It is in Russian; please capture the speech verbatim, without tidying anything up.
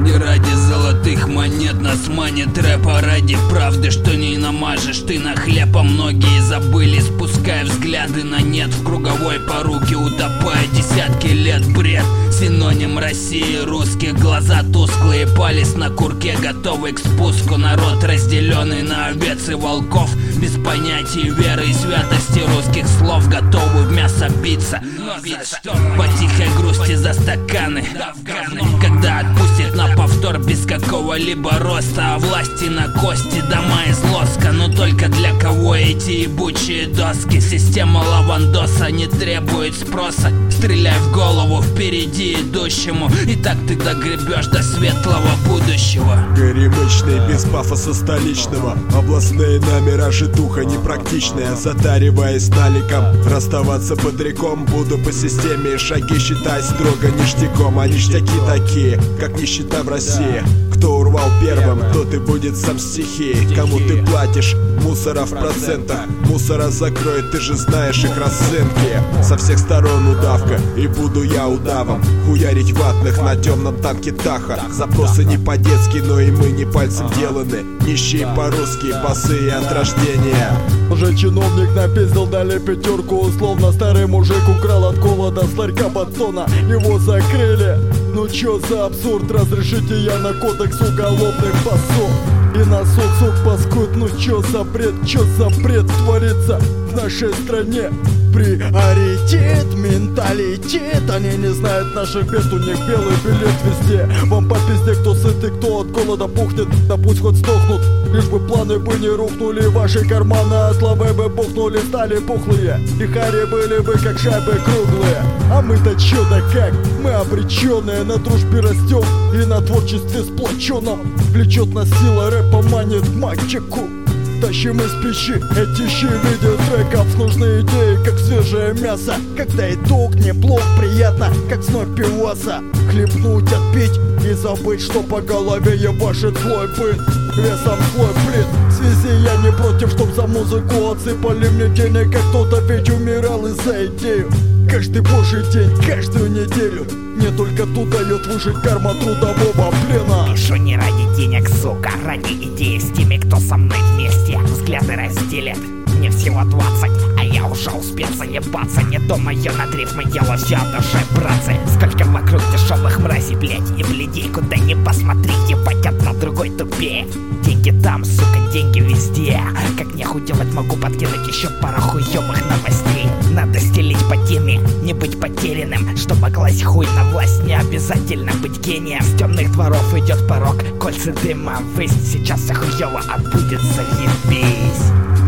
Не ради золотых монет нас манит рэп, а ради правды, что не намажешь ты на хлеб. А многие забыли, спуская взгляды на нет, в круговой поруке утопая десятки лет. Бред, синоним России русских, глаза тусклые, палец на курке, готовый к спуску. Народ, разделенный на овец и волков, без понятий веры и святости русских слов, готовы в мясо биться, по тихой грусти за стаканы. Когда отпустит на повтор без какого-либо роста, а власти на кости, дома из лоска. Но только для кого эти ебучие доски? Система лавандоса не требует спроса. Стреляй в голову впереди идущему, и так ты догребешь до светлого будущего. Горемычный, без пафоса столичного, областные номера житуха непрактичная. Затариваясь наликом, расставаться под реком, буду по системе, шаги считай строго ништяком. А ништяки такие, как нищета в России. Кто урвал первым, тот и будет сам стихией. Кому ты платишь? Мусора в процентах. Мусора закроет, ты же знаешь их расценки. Со всех сторон удавка, и буду я удавом. Хуярить ватных на темном танке Таха. Запросы не по-детски, но и мы не пальцем деланы. Нищие по-русски, босые от рождения. Уже чиновник напиздил, дали пятерку. Условно старый мужик украл от голода с ларька батона. Его закрыли. Ну чё за абсурд, разрешите я на кодекс уголовный пасу. И на суд суд паскует, ну чё за бред, чё за бред творится в нашей стране. Приоритет, менталитет, они не знают наших бед, у них белый билет везде. Вам по пизде, кто сыт и кто от голода пухнет, да пусть хоть сдохнут, лишь бы планы бы не рухнули. Ваши карманы от славы бы бухнули, стали пухлые, и хари были бы как шайбы круглые. А мы-то чё да как, мы обреченные, на дружбе растем и на творчестве сплоченном. Влечет нас сила, рэпа манит к мальчику. Тащим из пищи эти щи в виде треков. Нужны идеи, как свежее мясо, когда итог неплох, приятно, как сной пиваса. Хлебнуть, отпить и забыть, что по голове ебашит злой быт. Весом слой плит. В связи я не против, чтоб за музыку отсыпали мне денег, как кто-то ведь умирал из-за идею. Каждый божий день, каждую неделю не только тут дает выжить карма трудового плена. Пишу не ради денег, сука, ради идеи с теми, кто со мной вместе. Взгляды разделят, мне всего двадцать, а я уже успел заебаться. Не думаю над рифмой, делаю все от души, братцы. Сколько вокруг дешевых мразей, блять, и бледей. Куда не посмотри, ебать, одна другой тупее. Деньги там, сука, деньги везде. Как нехуй делать, могу подкинуть еще пару хуёвых новостей. Надо стелить по теме, не быть потерянным. Чтобы класть хуй на власть, не обязательно быть гением. С темных дворов идет порог, кольца дыма ввысь. Сейчас все хуёво, а будет заебись.